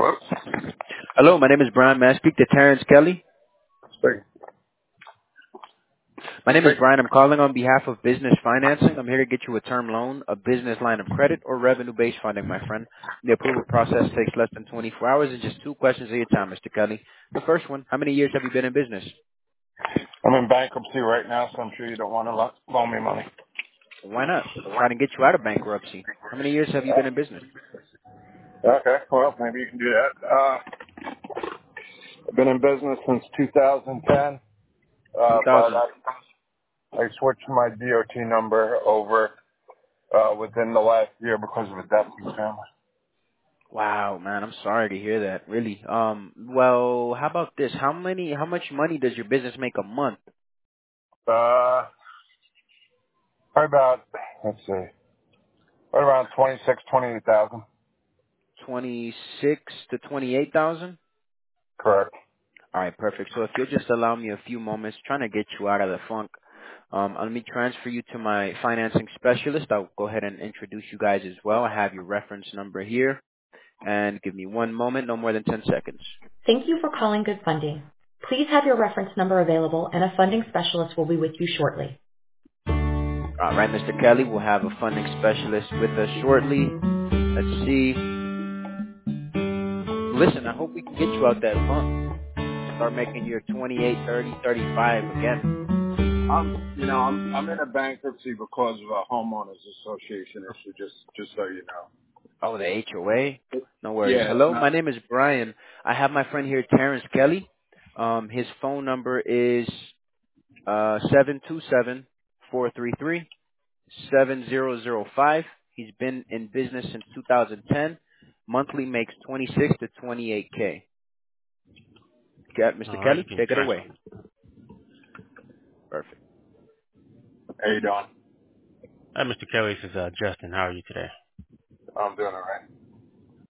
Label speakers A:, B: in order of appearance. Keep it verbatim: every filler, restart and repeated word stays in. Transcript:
A: Hello?
B: Hello, my name is Brian. May I speak to Terrence Kelly?
A: Speak.
B: My name is
A: Speak.
B: Brian. I'm calling on behalf of Business Financing. I'm here to get you a term loan, a business line of credit, or revenue-based funding, my friend. The approval process takes less than twenty-four hours and just two questions of your time, Mister Kelly. The first one, how many years have you been in business?
A: I'm in bankruptcy right now, so I'm sure you don't want to lo- loan me money.
B: Why not? Try to get you out of bankruptcy. How many years have you been in business?
A: Okay, well, maybe you can do that. Uh, I've been in business since two thousand ten, uh, but
B: two thousand.
A: I, I switched my D O T number over uh, within the last year because of a death in the family.
B: Wow, man, I'm sorry to hear that. Really. Um. Well, how about this? How many? How much money does your business make a month?
A: Uh, probably about, let's see, right around twenty-six, twenty-eight thousand.
B: Twenty-six to twenty-eight thousand.
A: Correct.
B: All right, perfect. So if you'll just allow me a few moments, trying to get you out of the funk, um, let me transfer you to my financing specialist. I'll go ahead and introduce you guys as well. I have your reference number here, and give me one moment, no more than ten seconds. Thank you for calling Good Funding. Please have your reference number available, and a funding specialist will be with you shortly. All right, Mister Kelly, we'll have a funding specialist with us shortly. Let's see. Listen, I hope we can get you out that funk. Start making your twenty-eight, thirty, thirty-five again.
A: I'm, you know, I'm I'm in a bankruptcy because of a homeowners association issue. Just just so you know.
B: Oh, the H O A? No worries.
A: Yeah, it's
B: Hello, my
A: not.
B: name is Brian. I have my friend here, Terrence Kelly. Um, his phone number is uh seven two seven four three three seven zero zero five. He's been in business since two thousand ten. Monthly makes twenty-six to twenty-eight k. Got Mister
A: All right, you
B: Kelly,
A: can
B: take it
A: transfer.
B: away. Perfect.
A: How you doing?
C: Hi, Mister Kelly. This is uh, Justin. How are you today?
A: I'm doing all right.